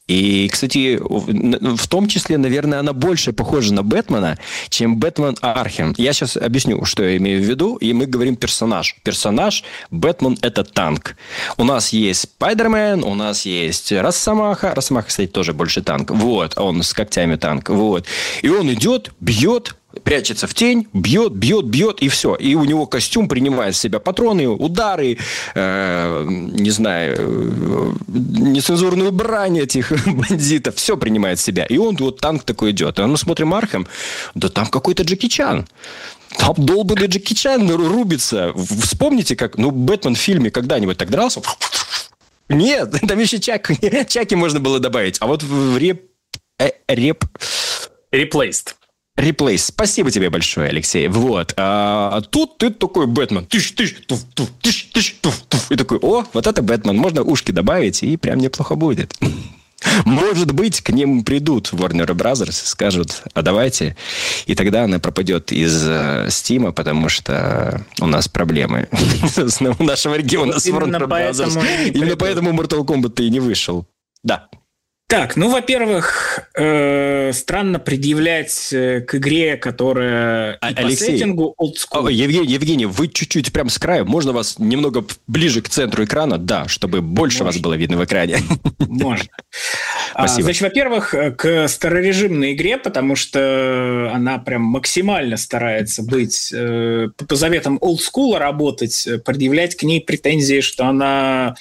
Speaker 2: И, кстати, в том числе, наверное, она больше похожа на Бэтмена, чем Бэтмен Архем. Я сейчас объясню, что я имею в виду, и мы говорим персонаж. Персонаж Бэтмен – это танк. У нас есть Спайдермен, у нас есть Росомаха. Росомаха, кстати, тоже больше танк. Вот, он с когтями танк. Вот. И он идет, бьет, прячется в тень, бьет, бьет, бьет, и все. И у него костюм принимает в себя патроны, удары, э, не знаю, э, нецензурную брань этих бандитов. Все принимает в себя. И он, вот танк такой идет. А мы смотрим Архем, да там какой-то Джеки Чан. Там долбанный Джеки Чан рубится. Вспомните, как, ну, Бэтмен в фильме когда-нибудь так дрался? Нет, там еще чак, чаки можно было добавить. А вот в реп... Э, реп...
Speaker 3: Replaced.
Speaker 2: Реплейс. Спасибо тебе большое, Алексей. Вот. А тут ты такой Бэтмен. Тыш, тыш, туф, туф, тыш, тыш, туф, туф. И такой, о, вот это Бэтмен. Можно ушки добавить, и прям неплохо будет. Может быть, к ним придут Warner Brothers и скажут, а давайте. И тогда она пропадет из Стима, потому что у нас проблемы у нашего региона с Warner Brothers. Именно поэтому Mortal Kombat и не вышел. Да.
Speaker 4: Так, ну, во-первых, э, странно предъявлять к игре, которая
Speaker 2: а,
Speaker 4: и по
Speaker 2: Алексей,
Speaker 4: сеттингу олдскул.
Speaker 2: Евгений, Евгений, вы чуть-чуть прям с краю. Можно вас немного ближе к центру экрана? Да, чтобы больше Можно. Вас было видно в экране.
Speaker 4: Можно.
Speaker 2: Спасибо.
Speaker 4: А, значит, во-первых, к старорежимной игре, потому что она прям максимально старается быть э, по заветам олдскула работать, предъявлять к ней претензии, что она...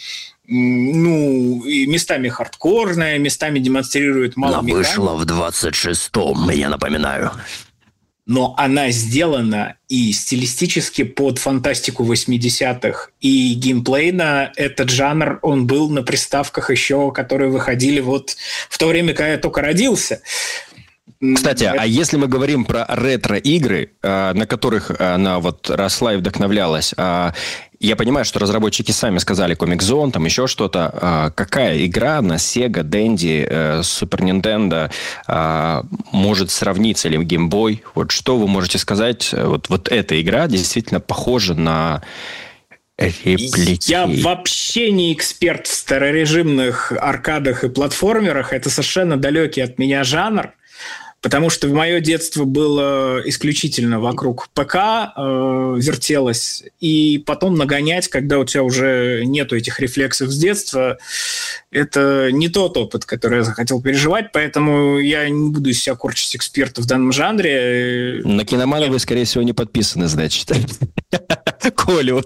Speaker 4: ну, и местами хардкорная, местами демонстрирует мало
Speaker 5: механик. Она вышла в двадцать шестом, я напоминаю.
Speaker 4: Но она сделана и стилистически под фантастику восьмидесятых, и геймплейно этот жанр, он был на приставках еще, которые выходили вот в то время, когда я только родился.
Speaker 2: Кстати, это... а если мы говорим про ретро-игры, на которых она вот росла и вдохновлялась, я понимаю, что разработчики сами сказали Comic Zone, там еще что-то. Какая игра на Sega, Dendy, Super Nintendo может сравниться, или Game Boy? Вот что вы можете сказать? Вот, вот эта игра действительно похожа на... реплики.
Speaker 4: Я вообще не эксперт в старорежимных аркадах и платформерах. Это совершенно далекий от меня жанр. Потому что мое детство было исключительно вокруг ПК, э, вертелось. И потом нагонять, когда у тебя уже нету этих рефлексов с детства, это не тот опыт, который я захотел переживать. Поэтому я не буду из себя корчить эксперта в данном жанре.
Speaker 2: На Киномана вы, скорее всего, не подписаны, значит. Колю.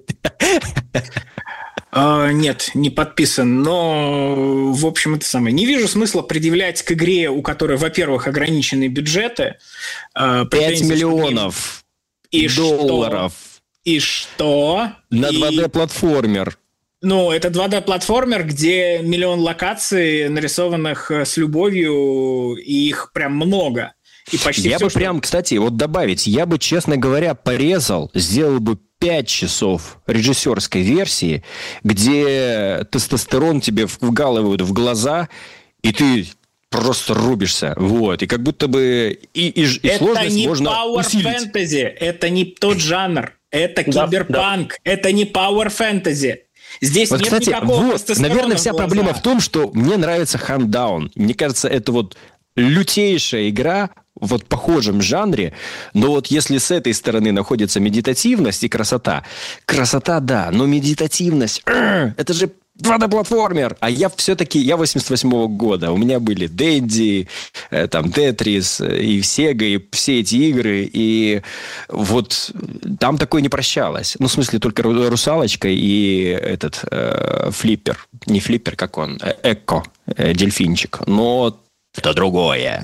Speaker 4: Uh, нет, не подписан, но, в общем, это самое. Не вижу смысла предъявлять к игре, у которой, во-первых, ограниченные бюджеты. Uh,
Speaker 2: пять миллионов
Speaker 4: и
Speaker 2: долларов.
Speaker 4: Что? И что?
Speaker 2: На
Speaker 4: и...
Speaker 2: два дэ-платформер.
Speaker 4: Ну, это два дэ-платформер, где миллион локаций, нарисованных с любовью, и их прям много. И почти
Speaker 2: я
Speaker 4: все,
Speaker 2: бы
Speaker 4: что...
Speaker 2: прям, кстати, вот добавить, я бы, честно говоря, порезал, сделал бы пять часов режиссерской версии, где тестостерон тебе вгалывают в глаза, и ты просто рубишься. Вот. И как будто бы и, и, и
Speaker 4: это
Speaker 2: сложность
Speaker 4: не
Speaker 2: можно
Speaker 4: power
Speaker 2: усилить.
Speaker 4: Fantasy, это не тот жанр. Это киберпанк, да, да. Это не power fantasy. Здесь
Speaker 2: вот,
Speaker 4: нет
Speaker 2: кстати,
Speaker 4: никакого
Speaker 2: вот,
Speaker 4: тестостерона.
Speaker 2: наверное, вся
Speaker 4: в глаза.
Speaker 2: проблема в том, что мне нравится Huntdown. Мне кажется, это вот лютейшая игра в вот похожем жанре, но вот если с этой стороны находится медитативность и красота, красота, да, но медитативность, это же два дэ-платформер, а я все-таки, я восемьдесят восьмого года, у меня были Dendy, там, Тетрис, и Sega, и все эти игры, и вот там такое не прощалось. Ну, в смысле, только Русалочка и этот э, Флиппер, не Флиппер, как он, Эко, э, дельфинчик, но это другое.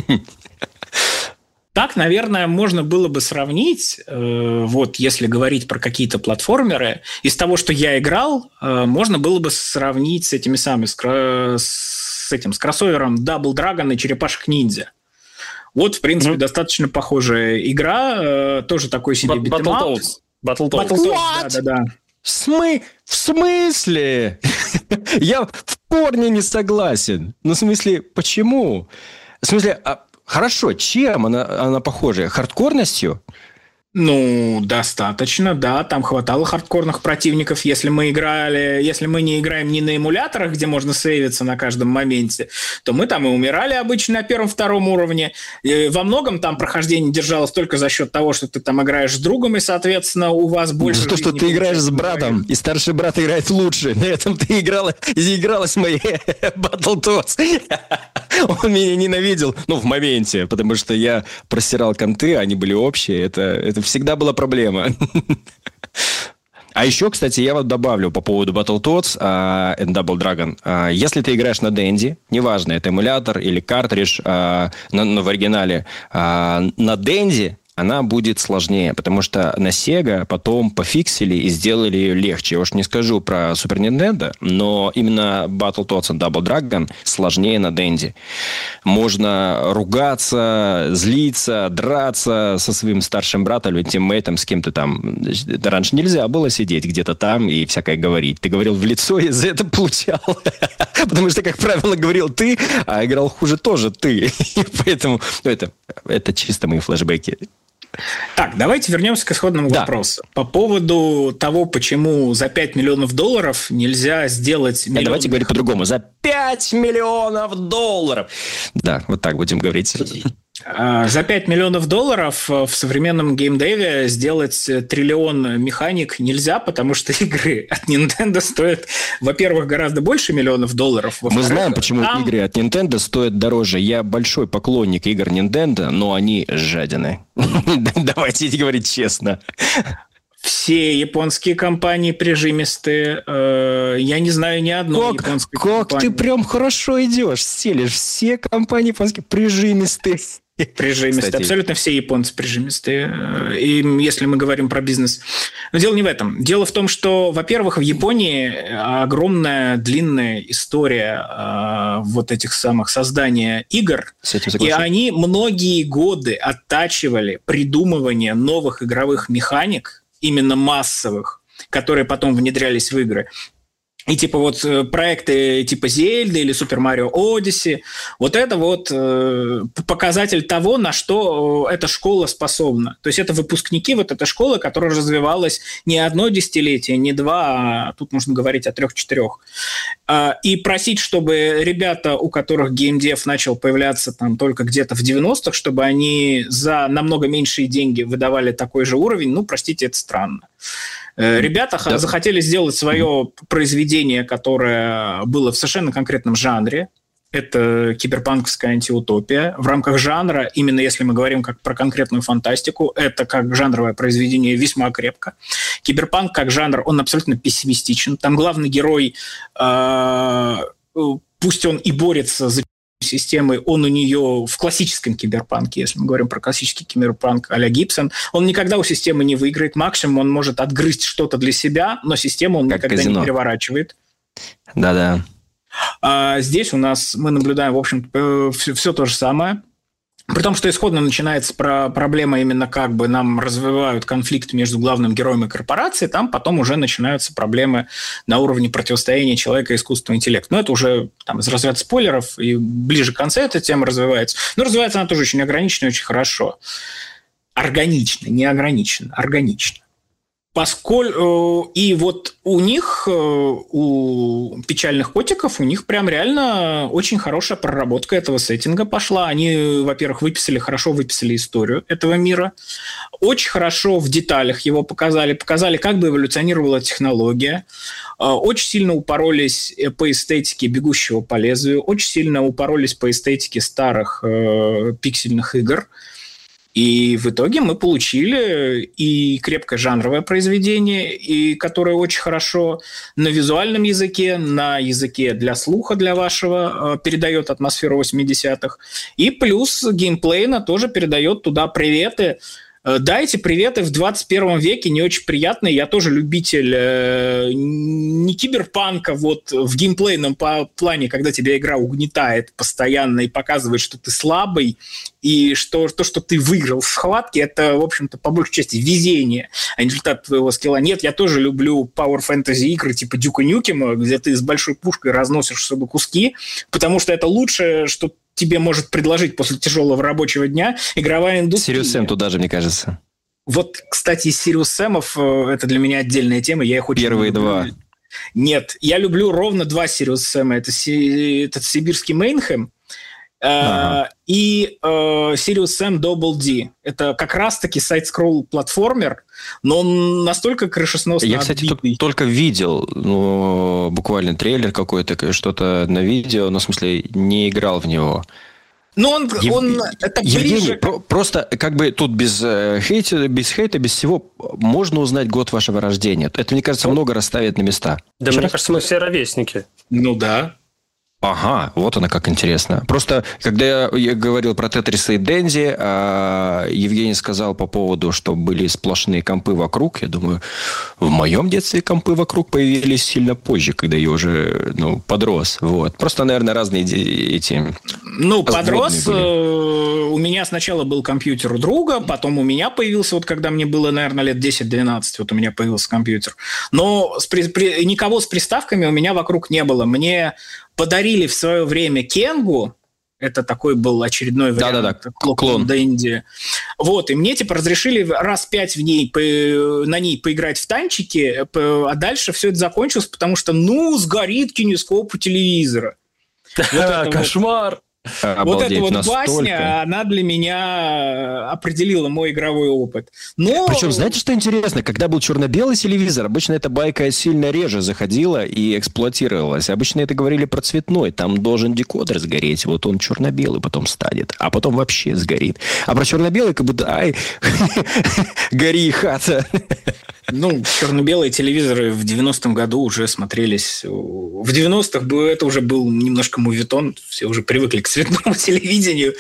Speaker 4: Так, наверное, можно было бы сравнить, э, вот если говорить про какие-то платформеры, из того, что я играл, э, можно было бы сравнить с этими самыми, с, кра- с этим, с кроссовером Double Dragon и Черепашек-ниндзя. Вот, в принципе, mm-hmm. достаточно похожая игра, э, тоже такой себе битэмап.
Speaker 3: Battletoads.
Speaker 4: Battletoads, да-да-да.
Speaker 2: Смы... В смысле? Я в корне не согласен. Ну, в смысле, почему? В смысле... Хорошо, чем она, она похожа? Хардкорностью?
Speaker 4: Ну, достаточно, да. Там хватало хардкорных противников. Если мы играли, если мы не играем не на эмуляторах, где можно сейвиться на каждом моменте, то мы там и умирали обычно на первом-втором уровне. И во многом там прохождение держалось только за счет того, что ты там играешь с другом, и, соответственно, у вас больше...
Speaker 2: За то, что ты играешь с братом, и старший брат играет лучше. На этом ты играла, игралась в моей Battletoads. Он меня ненавидел, ну, в моменте, потому что я просирал конты, они были общие. Это, это всегда была проблема. А еще, кстати, я вот добавлю по поводу Battletoads uh, and Double Dragon. Uh, если ты играешь на Dendy, неважно, это эмулятор или картридж uh, на, на, в оригинале, uh, на Dendy она будет сложнее, потому что на Sega потом пофиксили и сделали ее легче. Я уж не скажу про Super Nintendo, но именно Battletoads and Double Dragon сложнее на Dendy. Можно ругаться, злиться, драться со своим старшим братом или тиммейтом, с кем-то там. Раньше нельзя было сидеть где-то там и всякое говорить. Ты говорил в лицо и за это получал. Потому что, как правило, говорил ты, а играл хуже тоже ты. Поэтому это, это чисто мои флешбеки.
Speaker 4: Так, давайте вернемся к исходному да. вопросу. По поводу того, почему за пять миллионов долларов нельзя сделать...
Speaker 2: Миллион... Давайте говорить по-другому. За пять миллионов долларов! Да, вот так будем говорить.
Speaker 4: За пять миллионов долларов в современном геймдеве сделать триллион механик нельзя, потому что игры от Nintendo стоят, во-первых, гораздо больше миллионов долларов.
Speaker 2: Мы знаем, почему там... игры от Nintendo стоят дороже. Я большой поклонник игр Nintendo, но они жадины. Давайте говорить честно.
Speaker 4: Все японские компании прижимистые. Я не знаю ни одной
Speaker 2: как,
Speaker 4: японской
Speaker 2: как
Speaker 4: компании.
Speaker 2: Как ты прям хорошо идешь, стелишь. Все компании японские прижимистые.
Speaker 4: Прижимистые. Кстати. Абсолютно все японцы прижимистые. И если мы говорим про бизнес. Но дело не в этом. Дело в том, что, во-первых, в Японии огромная длинная история э, вот этих самых создания игр. И они многие годы оттачивали придумывание новых игровых механик, именно массовых, которые потом внедрялись в игры. И типа вот проекты типа Зельды или Super Mario Odyssey, вот это вот э, показатель того, на что эта школа способна. То есть это выпускники вот этой школы, которая развивалась не одно десятилетие, не два, а тут можно говорить о трех-четырех. Э, и просить, чтобы ребята, у которых геймдев начал появляться там только где-то в девяностых, чтобы они за намного меньшие деньги выдавали такой же уровень, ну, простите, это странно. Ребята да. захотели сделать свое произведение, которое было в совершенно конкретном жанре. Это киберпанковская антиутопия. В рамках жанра, именно если мы говорим как про конкретную фантастику, это как жанровое произведение весьма крепко. Киберпанк как жанр, он абсолютно пессимистичен. Там главный герой, э, пусть он и борется за системы, он у нее в классическом киберпанке, если мы говорим про классический киберпанк а-ля Гибсон, он никогда у системы не выиграет. Максимум он может отгрызть что-то для себя, но систему он как никогда казино. Не переворачивает.
Speaker 2: Да-да.
Speaker 4: А здесь у нас мы наблюдаем, в общем-то, все, все то же самое. При том, что исходно начинается про проблема именно как бы нам развивают конфликт между главным героем и корпорацией, там потом уже начинаются проблемы на уровне противостояния человека и искусственного интеллекта. Но это уже там, из разряда спойлеров, и ближе к концу эта тема развивается. Но развивается она тоже очень ограниченно и очень хорошо. Органично, не ограниченно, органично. Поскольку и вот у них, у печальных котиков, у них прям реально очень хорошая проработка этого сеттинга пошла. Они, во-первых, выписали, хорошо выписали историю этого мира. Очень хорошо в деталях его показали. Показали, как бы эволюционировала технология. Очень сильно упоролись по эстетике «Бегущего по лезвию». Очень сильно упоролись по эстетике старых э, пиксельных игр. И в итоге мы получили и крепкое жанровое произведение, и которое очень хорошо на визуальном языке, на языке для слуха, для вашего, передает атмосферу восьмидесятых. И плюс геймплейно тоже передает туда приветы. Дайте приветы в двадцать первом веке, не очень приятные. Я тоже любитель э, не киберпанка вот в геймплейном плане, когда тебя игра угнетает постоянно и показывает, что ты слабый, и что то, что ты выиграл в схватке, это, в общем-то, по большей части везение, а не результат твоего скилла. Нет, я тоже люблю Power Fantasy игры типа Дюка Нюкема, где ты с большой пушкой разносишь себе куски, потому что это лучшее, что тебе может предложить после тяжелого рабочего дня игровая индустрия.
Speaker 2: Serious Sam туда же, мне кажется.
Speaker 4: Вот, кстати, из Сириус Сэмов, это для меня отдельная тема, я их очень
Speaker 2: Первые
Speaker 4: люблю.
Speaker 2: два.
Speaker 4: Нет, я люблю ровно два Сириус Сэма. Это, это сибирский Мейнхэм ага. э, и Сириус Сэм Double D. Это как раз-таки сайт-скролл-платформер, но он настолько крышесносно
Speaker 2: Я, кстати,
Speaker 4: отбитый.
Speaker 2: только видел ну, буквально трейлер какой-то, что-то на видео, но в смысле не играл в него.
Speaker 4: Ну, он,
Speaker 2: Ев...
Speaker 4: он это
Speaker 2: Евгений,
Speaker 4: ближе...
Speaker 2: про- просто как бы тут без хейта, без хейта, без всего можно узнать год вашего рождения. Это, мне кажется, много расставит на места.
Speaker 3: Да, Еще мне раз? кажется, мы все ровесники.
Speaker 4: Ну да.
Speaker 2: Ага, вот она как интересно. Просто, когда я, я говорил про Тетриса и Денди, а Евгений сказал по поводу, что были сплошные компы вокруг, я думаю, в моем детстве компы вокруг появились сильно позже, когда я уже ну, подрос. Вот. Просто, наверное, разные эти...
Speaker 4: Ну, подрос. У меня сначала был компьютер у друга, потом у меня появился, вот когда мне было, наверное, лет десять-двенадцать, вот у меня появился компьютер. Но с при, при, никого с приставками у меня вокруг не было. Мне... Подарили в свое время Кенгу, это такой был очередной вариант,
Speaker 2: да-да-да,
Speaker 4: клон Денди. Вот, и мне типа разрешили раз пять в ней, по, на ней поиграть в танчики, а дальше все это закончилось, потому что, ну, сгорит кинескоп у телевизора.
Speaker 3: Кошмар!
Speaker 4: Вот эта вот басня, она для меня определила мой игровой опыт. Но...
Speaker 2: Причем, знаете, что интересно? Когда был черно-белый телевизор, обычно эта байка сильно реже заходила и эксплуатировалась. Обычно это говорили про цветной. Там должен декодер сгореть. Вот он черно-белый потом станет. А потом вообще сгорит. А про черно-белый как будто, ай, гори хата.
Speaker 4: Ну, черно-белые телевизоры в девяностом году уже смотрелись. В девяностых это уже был немножко мувитон. Все уже привыкли к цветному телевидению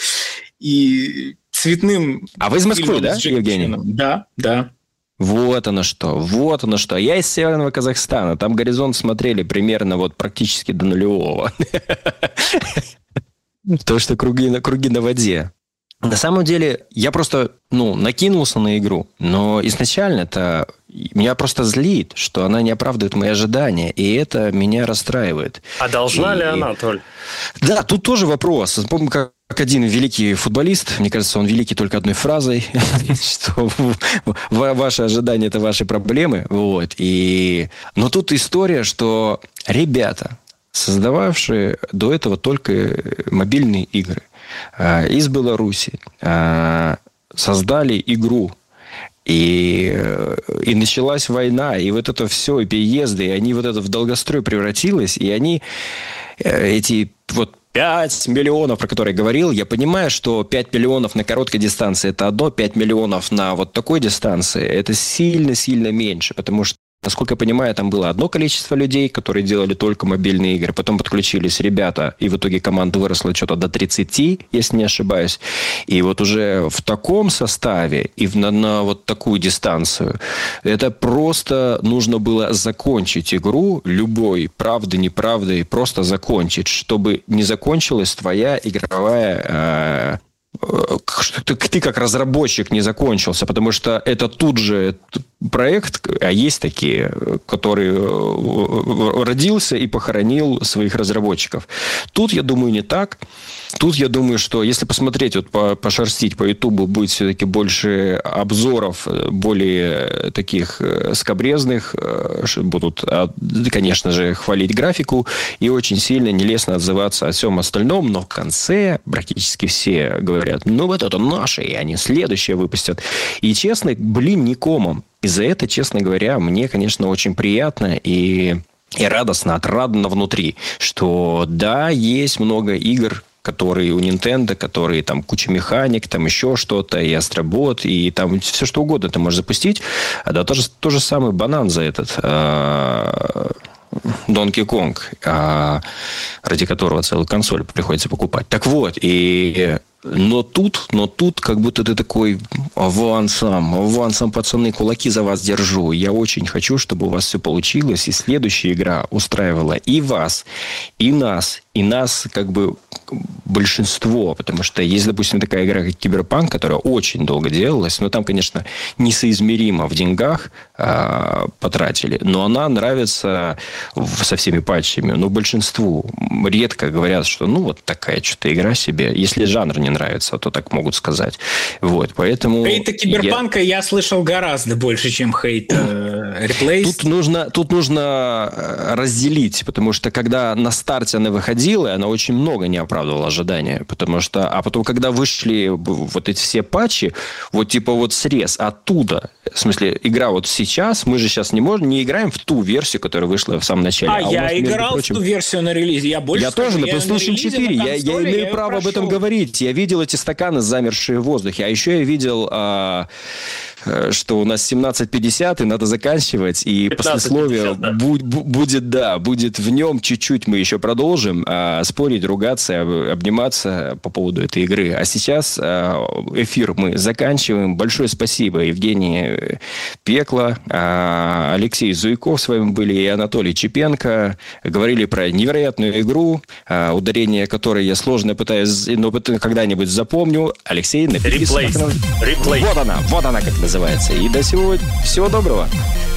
Speaker 4: и цветным...
Speaker 2: А вы из Москвы, да, Евгений?
Speaker 4: Да, да.
Speaker 2: Вот оно что, вот оно что. Я из Северного Казахстана. Там горизонт смотрели примерно вот практически до нулевого. То, что круги на, круги на воде. На самом деле, я просто, ну, накинулся на игру, но изначально это меня просто злит, что она не оправдывает мои ожидания, и это меня расстраивает.
Speaker 3: А должна
Speaker 2: и...
Speaker 3: ли она, Толь?
Speaker 2: Да, тут тоже вопрос. Помню, как один великий футболист, мне кажется, он великий только одной фразой, что ваши ожидания – это ваши проблемы. Вот. И... Но тут история, что ребята, создававшие до этого только мобильные игры, из Беларуси создали игру, и, и началась война, и вот это все, и переезды, и они вот это в долгострой превратилось, и они эти вот пять миллионов, про которые я говорил, я понимаю, что пять миллионов на короткой дистанции это одно, пять миллионов на вот такой дистанции это сильно-сильно меньше, потому что, насколько я понимаю, там было одно количество людей, которые делали только мобильные игры. Потом подключились ребята, и в итоге команда выросла что-то до тридцати, если не ошибаюсь. И вот уже в таком составе и на, на вот такую дистанцию это просто нужно было закончить игру любой, правдой, неправдой, просто закончить, чтобы не закончилась твоя игровая... Э- ты как разработчик не закончился, потому что это тут же проект, а есть такие, который родился и похоронил своих разработчиков. Тут, я думаю, не так. Тут, я думаю, что если посмотреть, вот пошерстить по Ютубу, будет все-таки больше обзоров, более таких скабрезных, будут, конечно же, хвалить графику и очень сильно нелестно отзываться о всем остальном, но в конце практически все говорят, ну вот это наши, и они следующее выпустят. И честно, блин, не комом. И за это, честно говоря, мне, конечно, очень приятно и, и радостно, отрадно внутри, что да, есть много игр, которые у Nintendo, которые там куча механик, там еще что-то, и Астробот, и там все что угодно ты можешь запустить. А да, то же, то же самое Bonanza этот, Donkey Kong, ради которого целую консоль приходится покупать. Так вот, и... Но тут, но тут как будто ты такой авансом, авансом, пацаны, кулаки за вас держу. Я очень хочу, чтобы у вас все получилось, и следующая игра устраивала и вас, и нас, и нас как бы большинство, потому что есть, допустим, такая игра, как Киберпанк, которая очень долго делалась, но там, конечно, несоизмеримо в деньгах э, потратили, но она нравится в, со всеми патчами, но большинству редко говорят, что ну вот такая что-то игра себе, если жанр не нравится, то так могут сказать. Вот, поэтому...
Speaker 4: Хейта Киберпанка я... я слышал гораздо больше, чем хейта Replaced.
Speaker 2: Тут нужно, тут нужно разделить, потому что когда на старте она выходила, она очень много не оправдывала ожидания, потому что... А потом, когда вышли вот эти все патчи, вот типа вот срез оттуда, в смысле, игра вот сейчас, мы же сейчас не можем, не играем в ту версию, которая вышла в самом начале.
Speaker 4: А,
Speaker 2: а
Speaker 4: я
Speaker 2: нас,
Speaker 4: играл
Speaker 2: прочим,
Speaker 4: в ту версию на релизе. Я больше
Speaker 2: Я
Speaker 4: скажу,
Speaker 2: тоже на
Speaker 4: я
Speaker 2: PlayStation четыре. Я, я имею я право об этом говорить. Я видел эти стаканы, замершие в воздухе. А еще я видел... А, что у нас семнадцать пятьдесят, и надо заканчивать, и послесловие да. будь, будет, да, будет в нем чуть-чуть мы еще продолжим а, спорить, ругаться, обниматься по поводу этой игры. А сейчас а, эфир мы заканчиваем. Большое спасибо Евгений Пекло, а, Алексей Зуйков с вами были, и Анатолий Чепенко. Говорили про невероятную игру, а, ударение которой я сложно пытаюсь, но когда-нибудь запомню. Алексей, напишите. Вот она, вот она как называется. И до всего, всего доброго.